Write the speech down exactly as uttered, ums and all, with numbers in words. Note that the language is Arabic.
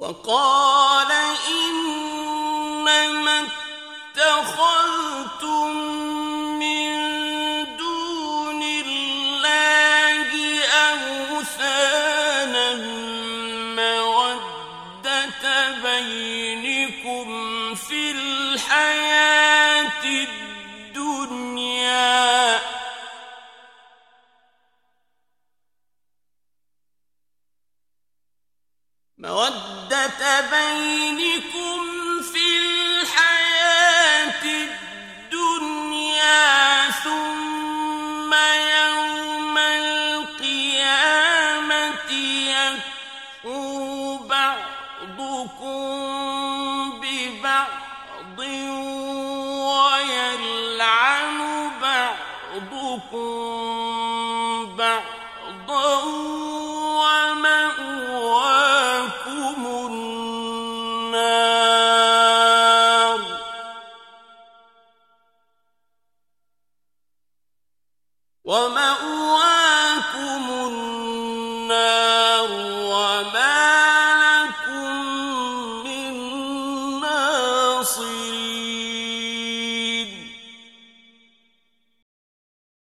وقال إنما اتخذتم من دون الله أوثانا مودة بينكم في الحياة الدنيا مودة بينكم في الحياة الدنيا ثم يوم القيامة يكفر بعضكم ببعض ويلعن بعضكم بعضا ومأواكم النار ومأواكم النار وما لكم من ناصرين